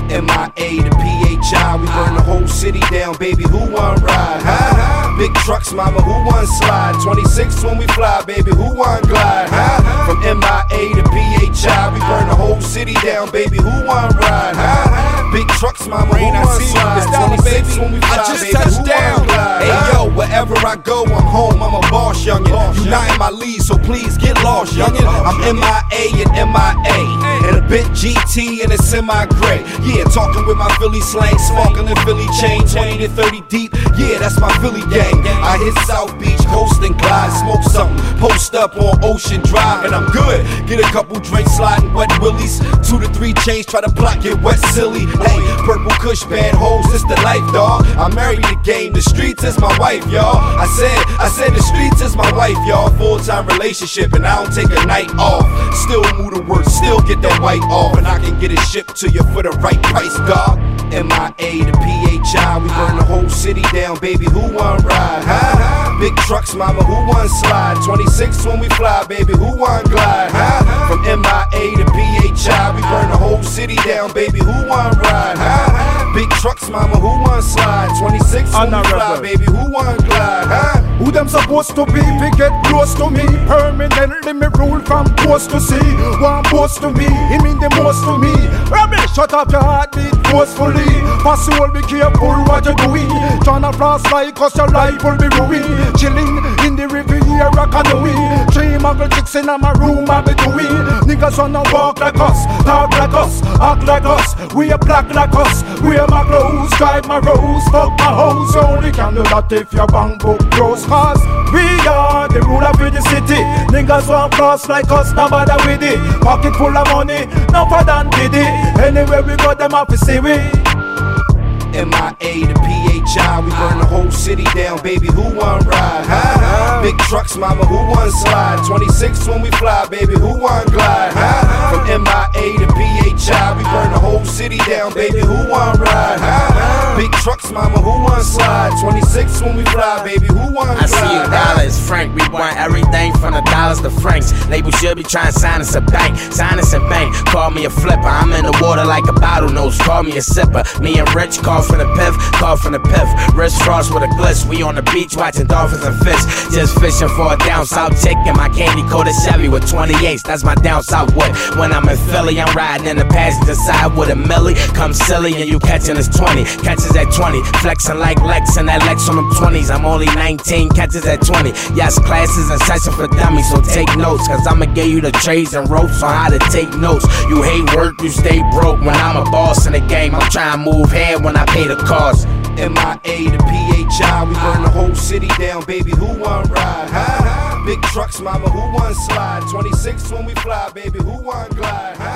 MIA to PHI, we burn the whole city down, baby, who want ride? Huh? Big trucks, mama, who want slide? 26 when we fly, baby, who want glide? Huh? From MIA to PHI, we burn the whole city down, baby, who want ride? Huh? Big trucks, mama, who want slide? 26 when we fly, I just baby, touched who down. want glide? Hey yo, wherever I go, I'm home, I'm a boss, youngin'. You not in my league, so please get lost, youngin'. I'm MIA and MIA, and a bit GT and a semi-gray. Yeah, talking with my Philly slang, sparkling Philly chain, 20 to 30 deep. Yeah, that's my Philly gang. I hit South Beach, coast and glide, smoke something, post up on Ocean Drive, and I'm good. Get a couple drinks, sliding wet willies, 2 to 3 chains, try to block it wet silly. Hey, purple kush, bad hoes, it's the life, dawg. I married the game, the streets is my wife, y'all. I said the streets is my wife, y'all. Full-time relationship, and I don't take a night off. Still move to work, still get that white off, and I can get it shipped to you for the right price, dawg. MIA to PHI, we burn the whole city down, baby, who want ride? Huh? Big trucks, mama, who want slide? 26 when we fly, baby, who want glide? Huh? From MIA to PHI, we burn the whole city down, baby, who want ride? Huh? Big trucks, mama, who want slide? 26 when we fly, baby, who want glide? Huh? Who them supposed to be? We get close to me. Permanently me rule from coast to sea. One post to me, he mean the most to me. Rubbish, shut up your heartbeat forcefully. For soul, be careful what you're doing. Tryna floss like cause your life will be ruined. Chilling in the Riviera canoeing. 3 muggle chicks in my room I be doing. Niggas wanna walk like us, talk like us, act like us. We are black like us. We are my clothes, drive my rose, fuck my hoes. You only can do that if your bank book grows. Cause we are the ruler for the city. Niggas want floss like us, no bother with it. Pocket full of money, no for than Diddy. Anywhere we go, them have to see we. MIA to PHI, we burn the whole city down, baby, who want ride? Huh? Big trucks, mama, who want slide? 26 when we fly, baby, who want glide? Huh? From MIA to PHI, we burn the whole city down, baby, who want ride? Huh? Big trucks, mama, who want slide? 26 when we fly, baby, who want glide? I see you dollars, Frank. We want everything from the dollars to francs. Label should be trying to sign us a bank, sign us a bank. Call me a flipper. I'm in the water like a bottlenose. Call me a sipper. Me and Rich call from the piff, call from the piff. Wrist frost with a glitz. We on the beach watching dolphins and fish. Just fishing for a down south chick in my candy coated Chevy with 28s. That's my down south wood. When I'm in Philly, I'm riding in the passenger side with a millie. Come silly and you catching us 20. Catches at 20. Flexing like Lex and that Lex on them 20s. I'm only 19. Catches at 20. Yes, classes and session for dummies. So take notes. Cause I'ma give you the trades and ropes on how to take notes. You hate work, you stay broke. When I'm a boss in the game, I'm trying to move head when I pay the cost. MIA to PHI, we burn the whole city down, baby, who want ride? Huh? Big trucks, mama, who want slide? 26 when we fly, baby, who want glide? Huh?